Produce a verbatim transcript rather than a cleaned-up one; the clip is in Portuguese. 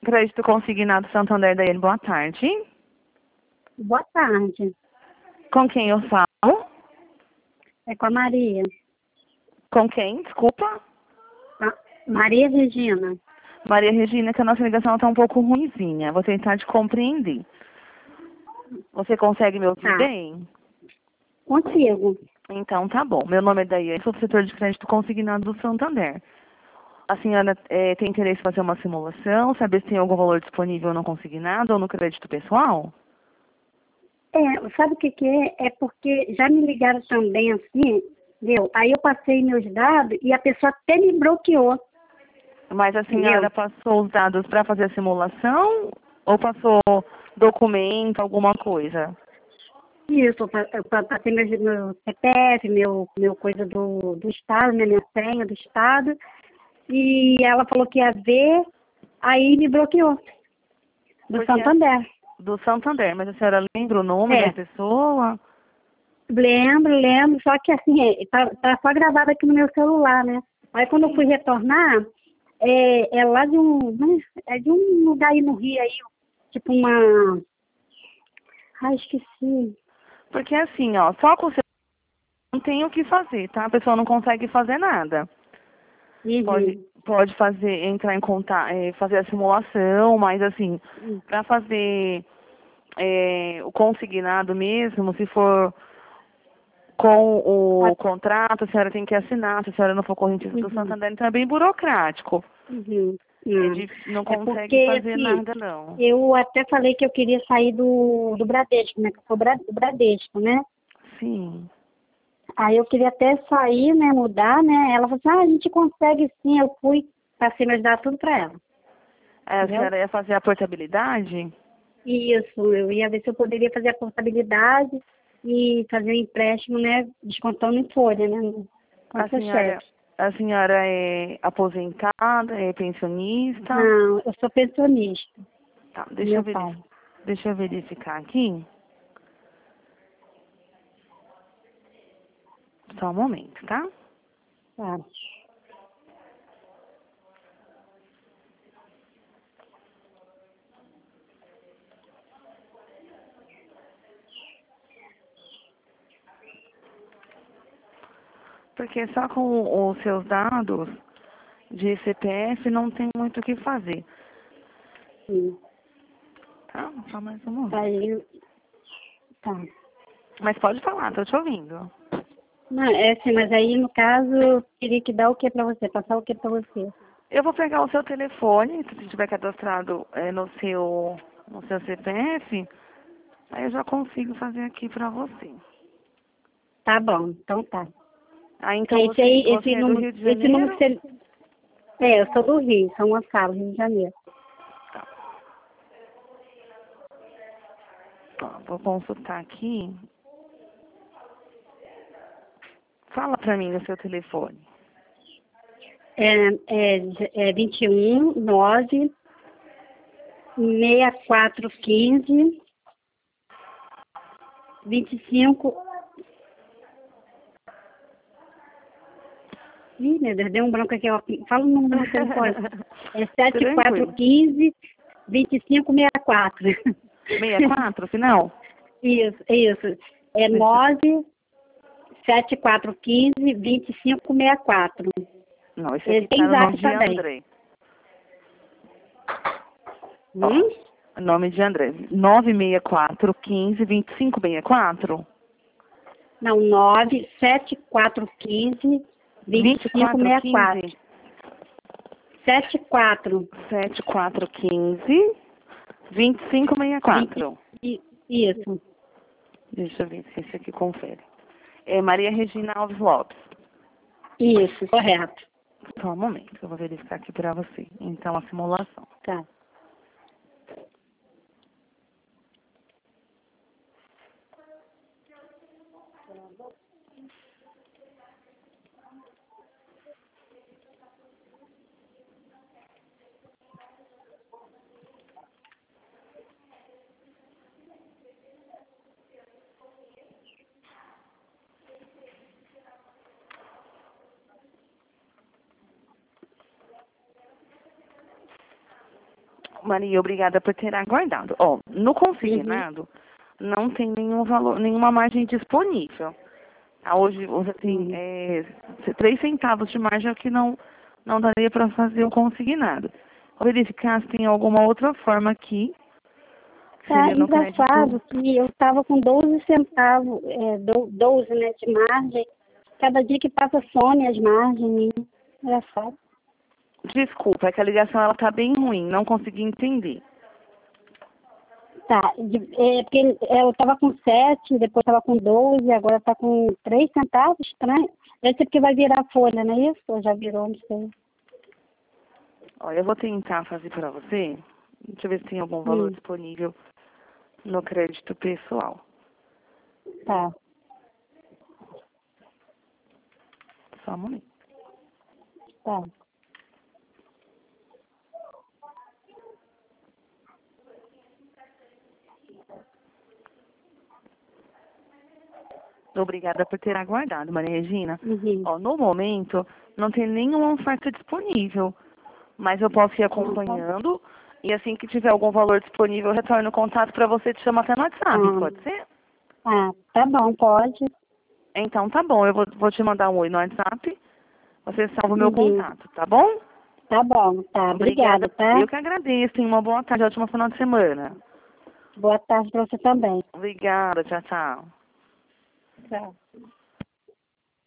Crédito Consignado Santander, Daiane, boa tarde. Boa tarde. Com quem eu falo? É com a Maria. Com quem? Desculpa. A Maria Regina. Maria Regina, que a nossa ligação está um pouco ruimzinha. Vou tentar te compreender. Você consegue me ouvir Tá. bem? Consigo. Então, tá bom. Meu nome é Daiane, sou do setor de crédito consignado do Santander. A senhora eh, tem interesse em fazer uma simulação, saber se tem algum valor disponível no consignado ou no crédito pessoal? É, sabe o que que é? É porque já me ligaram também assim, entendeu? Aí eu passei meus dados e a pessoa até me bloqueou. Mas a senhora Entendeu? passou os dados para fazer a simulação ou passou documento, alguma coisa? Isso, eu pa- eu pa- passei meu, meu C P F, meu, meu coisa do, do Estado, né, minha senha do Estado, e ela falou que ia ver, aí me bloqueou. Do Porque Santander. do Santander, mas a senhora lembra o nome da É. pessoa? Lembro, lembro, só que assim, é, tá, tá só gravado aqui no meu celular, né? Aí quando eu fui retornar, é, é lá de um, né, é de um lugar aí no Rio aí, tipo uma, ai, esqueci. Porque assim, ó, só com o seu não tem o que fazer, tá? A pessoa não consegue fazer nada. Pode, Uhum. pode fazer, entrar em contato, fazer a simulação, mas assim, Uhum. para fazer é, o consignado mesmo, se for com o contrato, a senhora tem que assinar, se a senhora não for correntista do Uhum. Santander, então é bem burocrático. Uhum. É Uhum. dif- não É consegue porque, fazer assim, nada, não. eu até falei que eu queria sair do, do Bradesco, né? Que eu sou bra- do Bradesco, né? Sim. Aí eu queria até sair, né, mudar, né? Ela falou assim, ah, a gente consegue sim. Eu fui, passei meus dados tudo para ela, É, a entendeu? senhora ia fazer a portabilidade? Isso, eu ia ver se eu poderia fazer a portabilidade e fazer o empréstimo, né, descontando em folha, né, A senhora, contra-cheque. a senhora é aposentada, é pensionista? Não, eu sou pensionista, Tá, do deixa eu meu pai. verificar, deixa eu verificar aqui. Só um momento, tá? Tá. Porque só com os seus dados de C P F não tem muito o que fazer. Sim. Tá? Só mais um momento. Aí, tá. Mas pode falar, tô te ouvindo. Não, é assim, mas aí, no caso, eu teria que dar o que para você? Passar o que para você? Eu vou pegar o seu telefone, se tiver cadastrado é, no seu no seu C P F, aí eu já consigo fazer aqui pra você. Tá bom, então tá. Ah, Que então esse você, aí, você esse é do número, Rio de esse número que Janeiro? você... É, eu sou do Rio, São Gonçalo, Rio de Janeiro. Tá. Ó, vou consultar aqui. Fala pra mim o seu telefone. É, é, é vinte e um, nove, sessenta e quatro, quinze, vinte e cinco. Ih, meu Deus, deu um branco aqui, ó. Fala o número do meu telefone. É sete quatro um Tranquilo. cinco, dois cinco seis quatro. sessenta e quatro, final? Isso, isso. É Deixa eu... nove sete quatro um cinco, dois cinco seis quatro. Não, esse Ele aqui tá tem no nome zap de também. André. Ó, Hum? nome de André. nove seis quatro, um cinco, dois cinco seis quatro. Não, nove sete quatro um cinco, dois cinco seis quatro. vinte e quatro quinze, sete quatro. sete quatro um cinco, dois cinco seis quatro. vinte, isso, Deixa eu ver se esse aqui confere. É Maria Regina Alves Lopes. isso, correto. Só um momento, eu vou verificar aqui para você. Então, a simulação. Tá. Maria, obrigada por ter aguardado. Ó, no consignado, uhum. não tem nenhum valor, nenhuma margem disponível. Tá, hoje você tem uhum. é, três centavos de margem que não, não daria para fazer o consignado. Vou verificar se tem alguma outra forma aqui. Tá engraçado que eu estava com doze centavos, é, doze, né, de margem. Cada dia que passa some as margens. Engraçado. Desculpa, é que a ligação ela tá bem ruim, não consegui entender. Tá, é porque ela estava com sete, depois estava com doze, agora está com três centavos, estranho. Deve ser porque vai virar folha, não é isso? Ou já virou, não sei. Olha, eu vou tentar fazer para você. Deixa eu ver se tem algum valor hum. disponível no crédito pessoal. Tá. Só um momento. Tá. Obrigada por ter aguardado, Maria Regina. Uhum. Ó, no momento, não tem nenhuma oferta disponível, mas eu posso ir acompanhando uhum. e assim que tiver algum valor disponível, eu retorno o contato para você, te chamo até no WhatsApp, ah. pode ser? Ah, tá bom, pode. Então tá bom, eu vou, vou te mandar um oi no WhatsApp, você salva o meu uhum. contato, tá bom? Tá bom, tá. Obrigada, tá? Eu que agradeço, tenha uma boa tarde, ótima final de semana. Boa tarde para você também. Obrigada, tchau, tchau. Tchau.